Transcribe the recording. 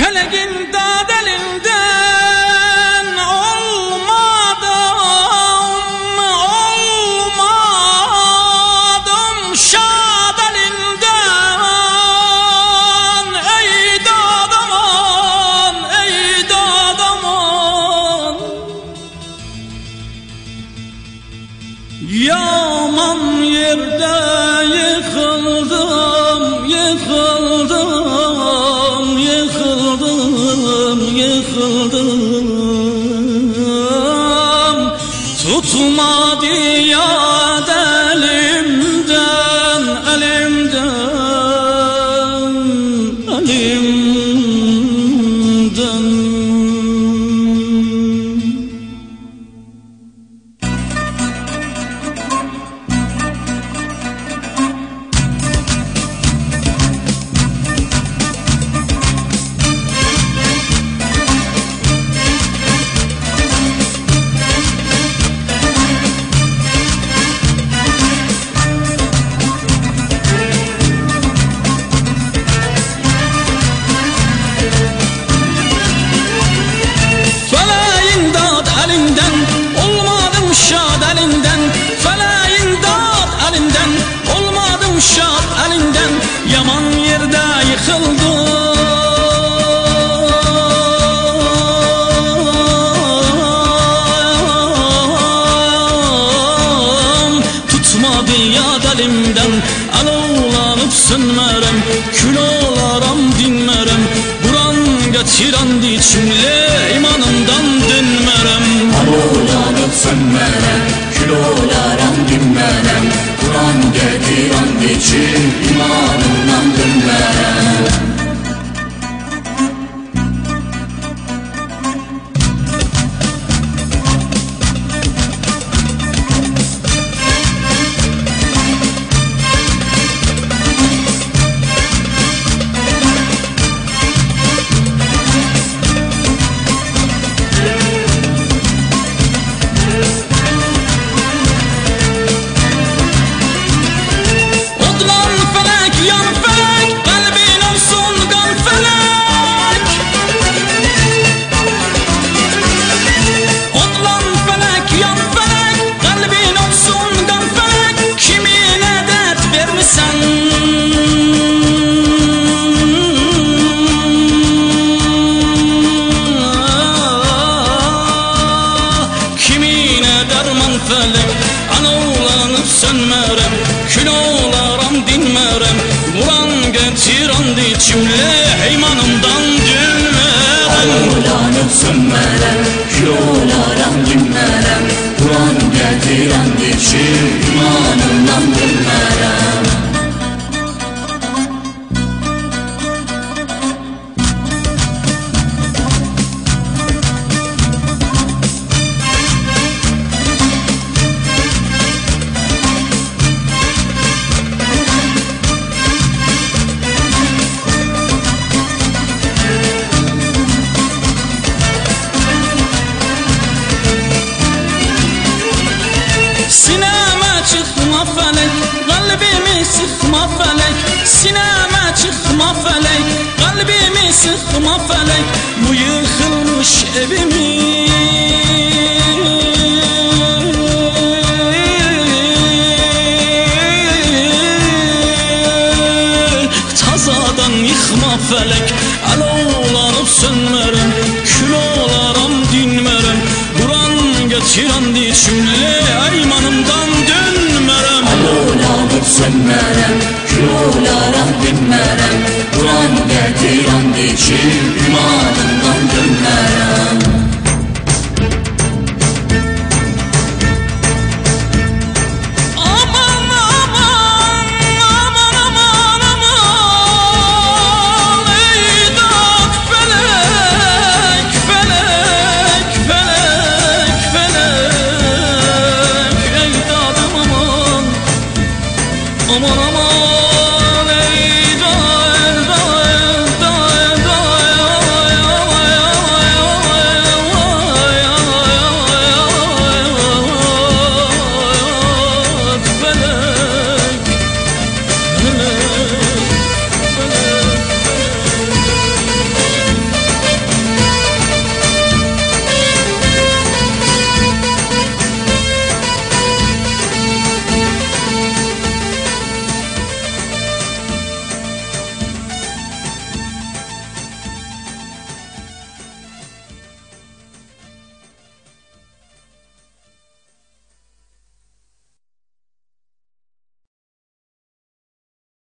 Feleğin dad elinden olmadım şad elinden. Ey dad aman, ey dad aman. Yaman yerde yıkıldım, yıkıldım, yıkıldım, yıkıldım. Tutmadı yad elimden, elimden, elimden. Olmadım şad elinden, feleğin dad elinden. Olmadım şad elinden, yaman yerde yıkıldım. Tutmadı yad elimden, alovlanıp sönmerem. Kül olaram dinmerem, buran getirendi içimle, imanımdan dönmerem. Alovlanıp sönmerem, kül olaram dinmerem. Kur'an getirendi için, imanımdan dönmerem. Felek alovlanıp sönmerem, kül olaram dinmerem. Buran getirendi içimle, imanımdan dönmerem. Alovlanıp sönmerem, kül olaram dinmerem. Kur'an getirendi için, imanımdan dönmerem. Çıkma felek, kalbimi sıkma felek. Sineme çıkma felek, kalbimi sıkma felek. Bu yıkılmış evimi tazadan yıkma felek. Alovlanıp sönmerem, kül olaram dinmerem. Buran getirendi içimle, imanımdan dönmerem. Alovlanıp sönmerem, kül olaram dinmerem.